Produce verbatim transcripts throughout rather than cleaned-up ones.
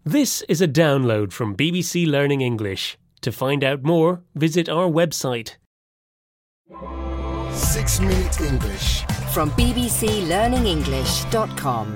This is a download from B B C Learning English. To find out more, visit our website. Six Minute English From b b c learning english dot com.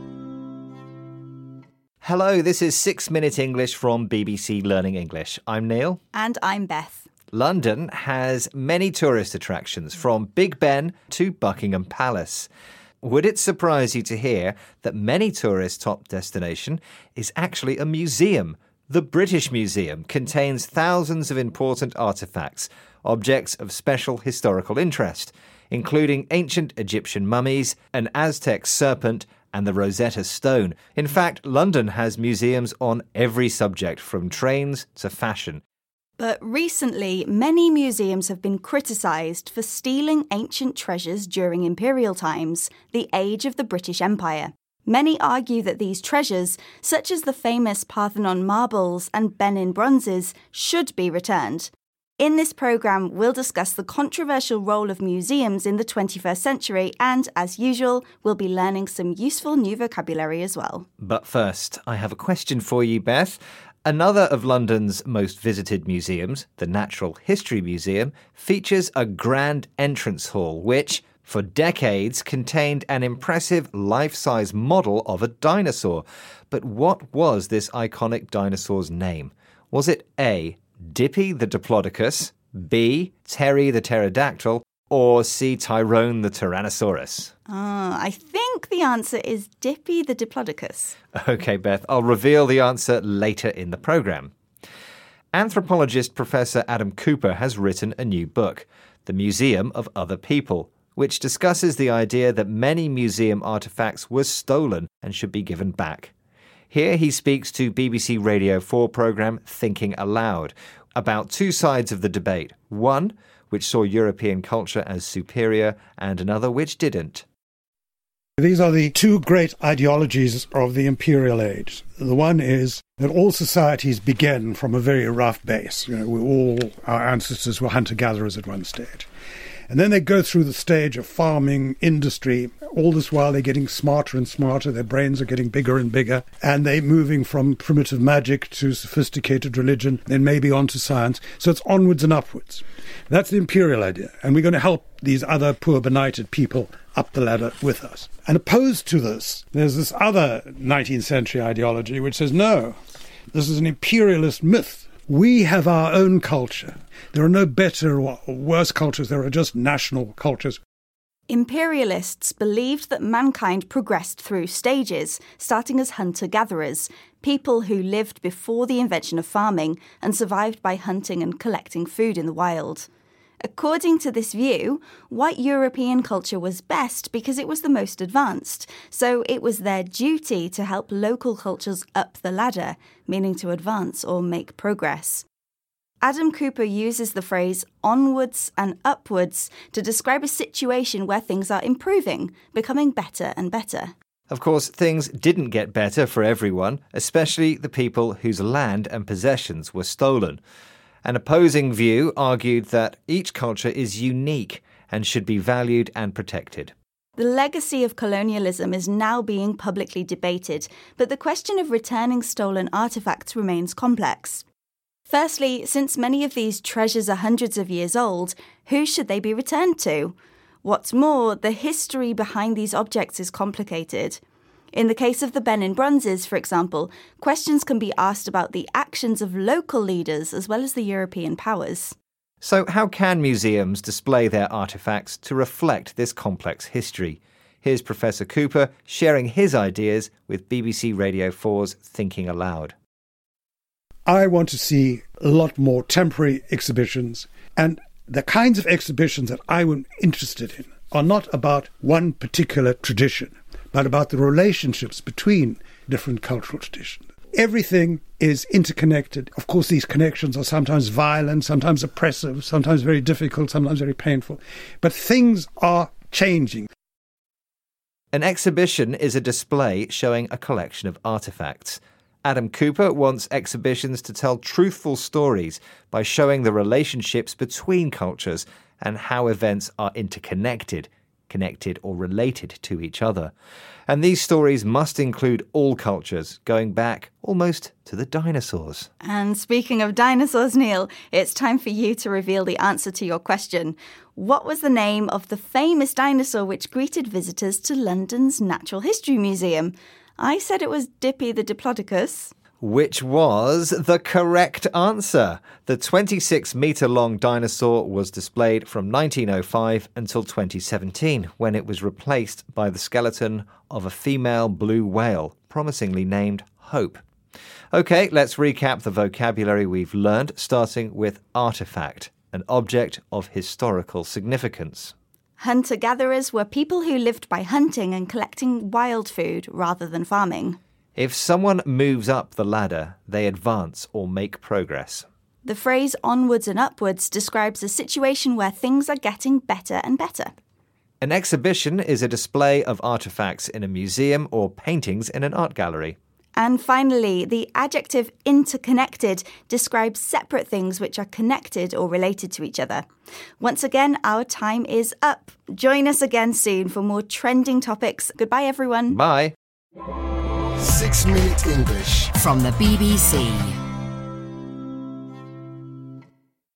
Hello, this is Six Minute English from B B C Learning English. I'm Neil. And I'm Beth. London has many tourist attractions, from Big Ben to Buckingham Palace. Would it surprise you to hear that many tourists' top destination is actually a museum? The British Museum contains thousands of important artefacts, objects of special historical interest, including ancient Egyptian mummies, an Aztec serpent, and the Rosetta Stone. In fact, London has museums on every subject, from trains to fashion. But recently, many museums have been criticised for stealing ancient treasures during imperial times, the age of the British Empire. Many argue that these treasures, such as the famous Parthenon marbles and Benin bronzes, should be returned. In this programme, we'll discuss the controversial role of museums in the twenty-first century and, as usual, we'll be learning some useful new vocabulary as well. But first, I have a question for you, Beth. Another of London's most visited museums, the Natural History Museum, features a grand entrance hall which, for decades, contained an impressive life-size model of a dinosaur. But what was this iconic dinosaur's name? Was it A, Dippy the Diplodocus, B, Terry the Pterodactyl, or C, Tyrone the Tyrannosaurus? Ah, I think the answer is Dippy the Diplodocus. OK, Beth, I'll reveal the answer later in the programme. Anthropologist Professor Adam Cooper has written a new book, The Museum of Other People, which discusses the idea that many museum artefacts were stolen and should be given back. Here he speaks to B B C Radio four programme Thinking Aloud about two sides of the debate. One, which saw European culture as superior, and another which didn't. These are the two great ideologies of the imperial age. The one is that all societies begin from a very rough base. You know, we all, our ancestors were hunter-gatherers at one stage. And then they go through the stage of farming, industry. All this while they're getting smarter and smarter, their brains are getting bigger and bigger, and they're moving from primitive magic to sophisticated religion, then maybe on to science. So it's onwards and upwards. That's the imperial idea, and we're going to help these other poor benighted people up the ladder with us. And opposed to this, there's this other nineteenth century ideology which says, no, this is an imperialist myth. We have our own culture. There are no better or worse cultures. There are just national cultures. Imperialists believed that mankind progressed through stages, starting as hunter-gatherers, people who lived before the invention of farming and survived by hunting and collecting food in the wild. According to this view, white European culture was best because it was the most advanced, so it was their duty to help local cultures up the ladder, meaning to advance or make progress. Adam Cooper uses the phrase onwards and upwards to describe a situation where things are improving, becoming better and better. Of course, things didn't get better for everyone, especially the people whose land and possessions were stolen. An opposing view argued that each culture is unique and should be valued and protected. The legacy of colonialism is now being publicly debated, but the question of returning stolen artefacts remains complex. Firstly, since many of these treasures are hundreds of years old, who should they be returned to? What's more, the history behind these objects is complicated. In the case of the Benin bronzes, for example, questions can be asked about the actions of local leaders as well as the European powers. So how can museums display their artefacts to reflect this complex history? Here's Professor Cooper sharing his ideas with B B C Radio four's Thinking Aloud. I want to see a lot more temporary exhibitions, and the kinds of exhibitions that I'm interested in are not about one particular tradition, but about the relationships between different cultural traditions. Everything is interconnected. Of course, these connections are sometimes violent, sometimes oppressive, sometimes very difficult, sometimes very painful. But things are changing. An exhibition is a display showing a collection of artefacts. Adam Cooper wants exhibitions to tell truthful stories by showing the relationships between cultures and how events are interconnected. connected or related to each other. And these stories must include all cultures, going back almost to the dinosaurs. And speaking of dinosaurs, Neil, it's time for you to reveal the answer to your question. What was the name of the famous dinosaur which greeted visitors to London's Natural History Museum? I said it was Dippy the Diplodocus. Which was the correct answer. The twenty-six metre long dinosaur was displayed from nineteen oh five until twenty seventeen, when it was replaced by the skeleton of a female blue whale, promisingly named Hope. OK, let's recap the vocabulary we've learned, starting with artefact, an object of historical significance. Hunter-gatherers were people who lived by hunting and collecting wild food rather than farming. If someone moves up the ladder, they advance or make progress. The phrase onwards and upwards describes a situation where things are getting better and better. An exhibition is a display of artefacts in a museum or paintings in an art gallery. And finally, the adjective interconnected describes separate things which are connected or related to each other. Once again, our time is up. Join us again soon for more trending topics. Goodbye, everyone. Bye. Six Minute English From the B B C.